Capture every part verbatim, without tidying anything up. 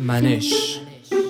منش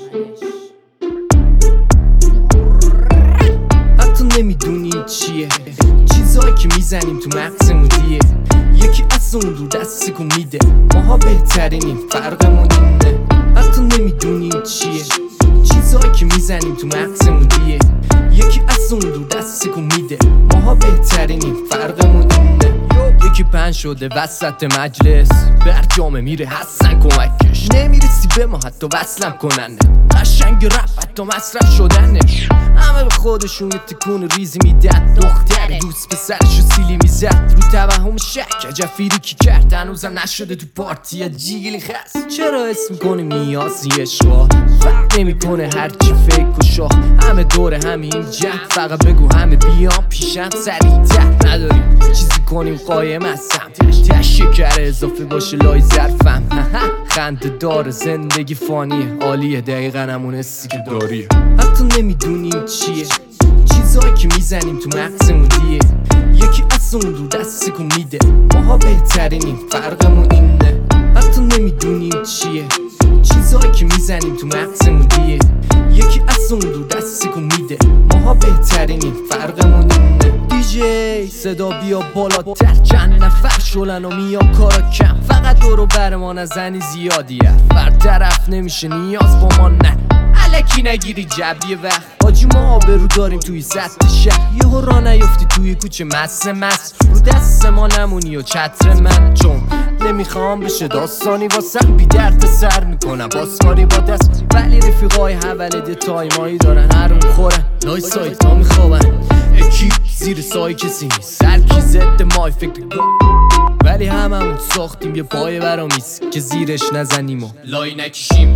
حتی نمیدونی چیه چیزایی که میزنیم تو مغزمون دیه یکی از اون دور دست کن میده ماها بهترینیم فرقمون اینه حتی نمیدونی چیه چیزایی که میزنیم تو مغزمون دیه یکی از اون دور دست کن میده ماها بهترینیم فرقمون اینه یکی پنج شده وسط مجلس برجامه میره حسن کمکش نمیرسی به ما حتی وصلم کننه قشنگ رپ حتی مصرف شدنش همه به خودشون یه تکون ریزی میدن دختر دوست پسرشو سیلی میزد رو توهم شک عجب فیریکی کرد هنوزم نشده تو پارتی جیلی خست چرا اسم کنی میازی عشقا فرق نمیکنه هرچی فکر و شاخ همه دور همین جد فقط بگو همه بیان پیشم سریعتر نداریم چیزی کنیم قایم هستم تشکر اضافه باشه لای ظرفم خنده داره زندگی فانیه عالیه دقیقا همون حسی که داری حتی نمیدونی چیه چیزایی که میزنیم تو مغزمون دیه یکی از اون دور دست کن میده ماها بهترینیم فرقمون اینه حتی نمیدونی چیه چیزایی که میزنیم تو مغزمون دیه یکی از اون دور دست کن میده ماها بهترینیم فرقمون اینه دیجی صدا بیا بالاتر چند نفر شلن و میان کارا کم فقط دورو برمان از زنی زیادیه بر طرف نمیشه نیاز با ما نه الکی نگیری جبیه وقت آجی ما آبرو داریم توی سطح شهر یهو را نیفتی توی کوچه مس مس رو دست ما نمونی و چتر من چون نمیخوام بشه داستانی واسم بی درد سر میکنم باسکاری با دست ولی رفیقای حولده تایمایی دارن هرون خورن لای سایت ها میخوابن اکیپ زیر سای کسی نیست سرکی زده مای فکر گو ولی هممون ساختیم یه پای برامیز که زیرش نزنیم و لای نکشیم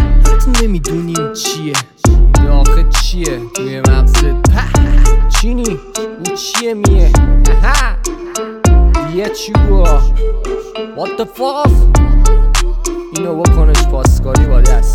حتی نمیدونیم چیه یا آخه چیه توی مغزت چینی او چیه میه دیگه چی گوه What the fuck اینو بکنش پاسکاری با دست